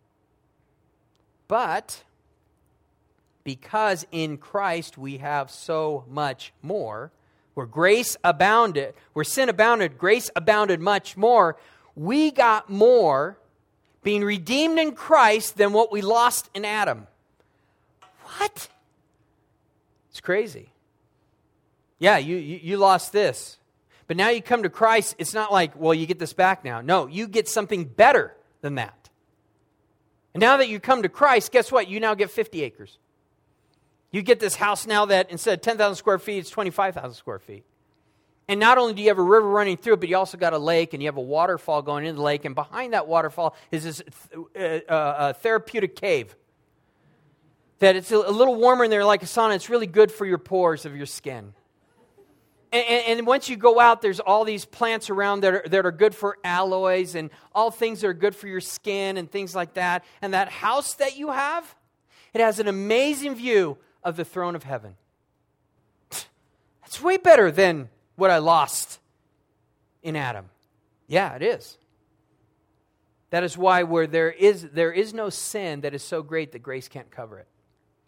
But because in Christ we have so much more, where grace abounded, where sin abounded, grace abounded much more, we got more being redeemed in Christ than what we lost in Adam. What? It's crazy. Yeah, you, you, you lost this. But now you come to Christ, it's not like, well, you get this back now. No, you get something better than that. And now that you come to Christ, guess what? You now get fifty acres. You get this house now that instead of ten thousand square feet, it's twenty-five thousand square feet. And not only do you have a river running through it, but you also got a lake and you have a waterfall going into the lake. And behind that waterfall is this uh, uh, therapeutic cave. That it's a little warmer in there like a sauna. It's really good for your pores of your skin. And, and, and once you go out, there's all these plants around that are, that are good for alloys and all things that are good for your skin and things like that. And that house that you have, it has an amazing view of the throne of heaven. That's way better than what I lost in Adam. Yeah, it is. That is why where there is there is no sin that is so great that grace can't cover it.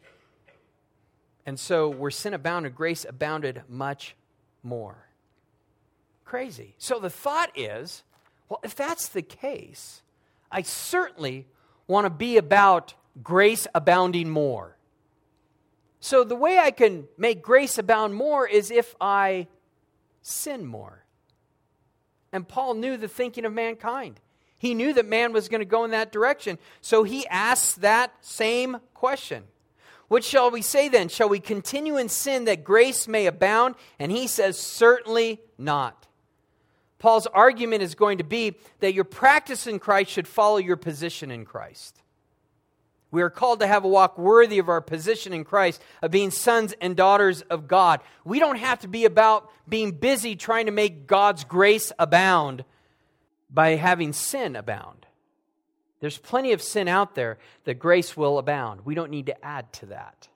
And so where sin abounded, grace abounded much more. Crazy. So the thought is, well, if that's the case, I certainly want to be about grace abounding more. So the way I can make grace abound more is if I sin more. And Paul knew the thinking of mankind. He knew that man was going to go in that direction. So he asks that same question. What shall we say then? Shall we continue in sin that grace may abound? And he says, certainly not. Paul's argument is going to be that your practice in Christ should follow your position in Christ. We are called to have a walk worthy of our position in Christ, of being sons and daughters of God. We don't have to be about being busy trying to make God's grace abound by having sin abound. There's plenty of sin out there that grace will abound. We don't need to add to that.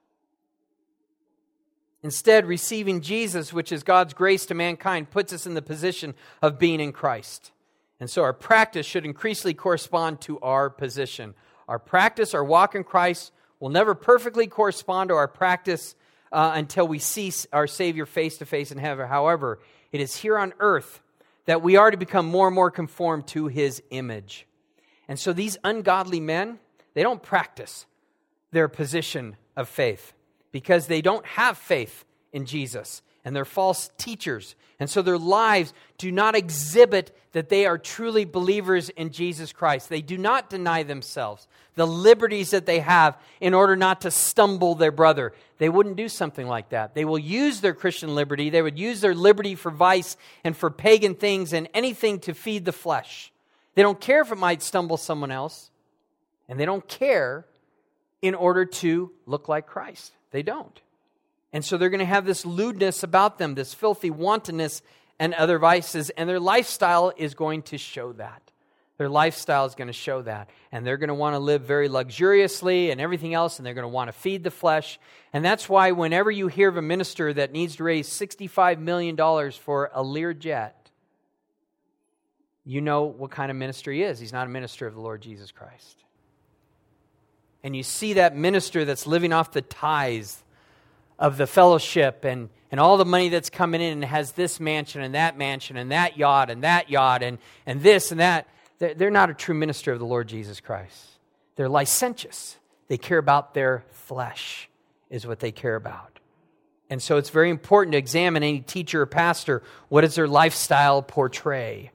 Instead, receiving Jesus, which is God's grace to mankind, puts us in the position of being in Christ. And so our practice should increasingly correspond to our position. Our practice, our walk in Christ, will never perfectly correspond to our practice uh, until we see our Savior face to face in heaven. However, it is here on earth that we are to become more and more conformed to His image. And so these ungodly men, they don't practice their position of faith because they don't have faith in Jesus and they're false teachers. And so their lives do not exhibit that they are truly believers in Jesus Christ. They do not deny themselves the liberties that they have in order not to stumble their brother. They wouldn't do something like that. They will use their Christian liberty. They would use their liberty for vice and for pagan things and anything to feed the flesh. They don't care if it might stumble someone else. And they don't care in order to look like Christ. They don't. And so they're going to have this lewdness about them, this filthy wantonness and other vices, and their lifestyle is going to show that. Their lifestyle is going to show that. And they're going to want to live very luxuriously and everything else, and they're going to want to feed the flesh. And that's why whenever you hear of a minister that needs to raise sixty-five million dollars for a Learjet, you know what kind of minister he is. He's not a minister of the Lord Jesus Christ. And you see that minister that's living off the tithes of the fellowship and, and all the money that's coming in and has this mansion and that mansion and that yacht and that yacht and, and this and that. They're, they're not a true minister of the Lord Jesus Christ. They're licentious. They care about their flesh is what they care about. And so it's very important to examine any teacher or pastor. What does their lifestyle portray?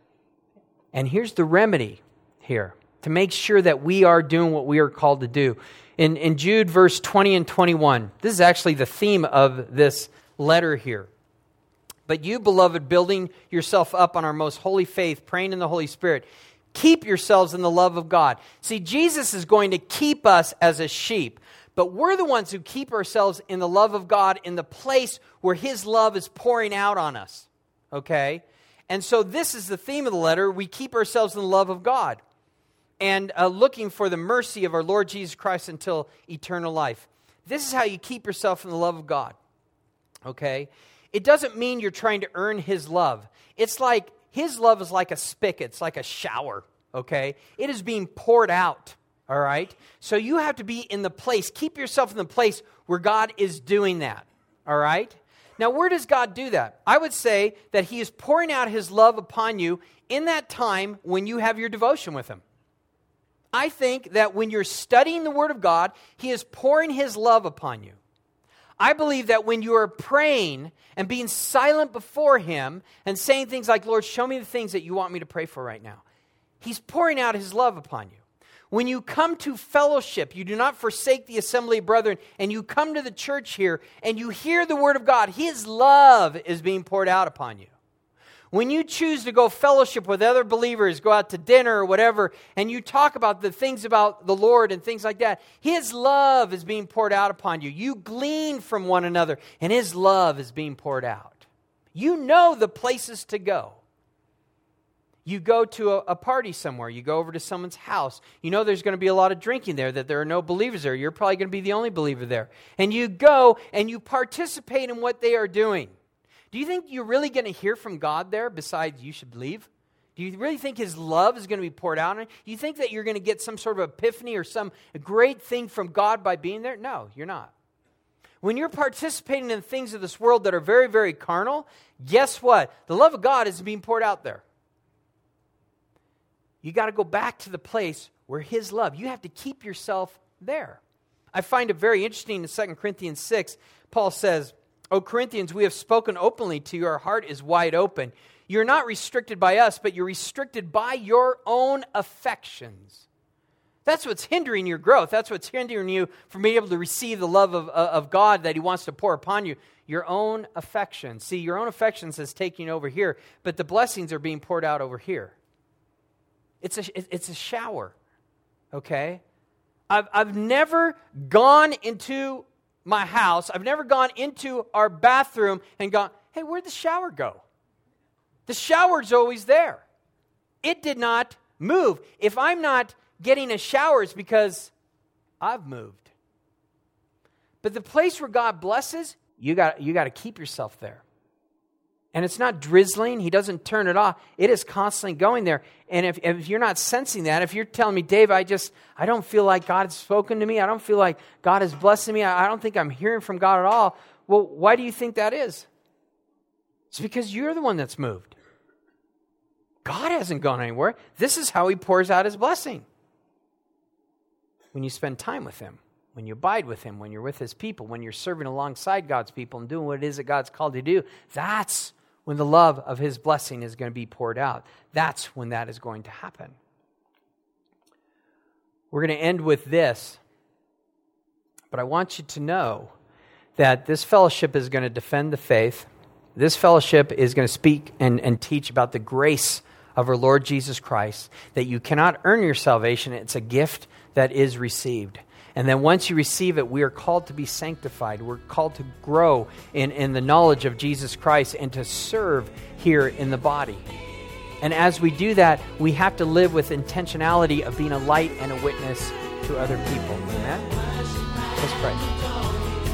And here's the remedy here to make sure that we are doing what we are called to do. In, in Jude verse twenty and twenty-one, this is actually the theme of this letter here. But you, beloved, building yourself up on our most holy faith, praying in the Holy Spirit, keep yourselves in the love of God. See, Jesus is going to keep us as a sheep, but we're the ones who keep ourselves in the love of God in the place where His love is pouring out on us. Okay? And so this is the theme of the letter. We keep ourselves in the love of God. And uh, looking for the mercy of our Lord Jesus Christ until eternal life. This is how you keep yourself in the love of God. Okay? It doesn't mean you're trying to earn His love. It's like, His love is like a spigot. It's like a shower. Okay? It is being poured out. All right? So you have to be in the place. Keep yourself in the place where God is doing that. All right? Now, where does God do that? I would say that He is pouring out His love upon you in that time when you have your devotion with Him. I think that when you're studying the Word of God, He is pouring His love upon you. I believe that when you are praying and being silent before Him and saying things like, Lord, show me the things that you want me to pray for right now, He's pouring out His love upon you. When you come to fellowship, you do not forsake the assembly of brethren, and you come to the church here and you hear the Word of God, His love is being poured out upon you. When you choose to go fellowship with other believers, go out to dinner or whatever, and you talk about the things about the Lord and things like that, His love is being poured out upon you. You glean from one another, and His love is being poured out. You know the places to go. You go to a, a party somewhere. You go over to someone's house. You know there's going to be a lot of drinking there, that there are no believers there. You're probably going to be the only believer there. And you go and you participate in what they are doing. Do you think you're really going to hear from God there besides you should believe? Do you really think His love is going to be poured out on you? Do you think that you're going to get some sort of epiphany or some great thing from God by being there? No, you're not. When you're participating in things of this world that are very, very carnal, guess what? The love of God is being poured out there. You got to go back to the place where His love, you have to keep yourself there. I find it very interesting in Second Corinthians six, Paul says, O Corinthians, we have spoken openly to you. Our heart is wide open. You're not restricted by us, but you're restricted by your own affections. That's what's hindering your growth. That's what's hindering you from being able to receive the love of, of God that He wants to pour upon you. Your own affections. See, your own affections is taking over here, but the blessings are being poured out over here. It's a, it's a shower, okay? I've, I've never gone into my house, I've never gone into our bathroom and gone, hey, where'd the shower go? The shower's always there. It did not move. If I'm not getting a shower, it's because I've moved. But the place where God blesses, you got you got to keep yourself there. And it's not drizzling. He doesn't turn it off. It is constantly going there. And if, if you're not sensing that, if you're telling me, Dave, I just, I don't feel like God has spoken to me. I don't feel like God is blessing me. I, I don't think I'm hearing from God at all. Well, why do you think that is? It's because you're the one that's moved. God hasn't gone anywhere. This is how He pours out His blessing. When you spend time with Him. when you abide with him, when you're with his people, when you're serving alongside God's people and doing what it is that God's called you to do, that's when the love of his blessing is going to be poured out. That's when that is going to happen. We're going to end with this, but I want you to know that this fellowship is going to defend the faith. This fellowship is going to speak and, and teach about the grace of our Lord Jesus Christ, that you cannot earn your salvation. It's a gift that is received. And then once you receive it, we are called to be sanctified. We're called to grow in, in the knowledge of Jesus Christ and to serve here in the body. And as we do that, we have to live with intentionality of being a light and a witness to other people. Amen? Let's pray.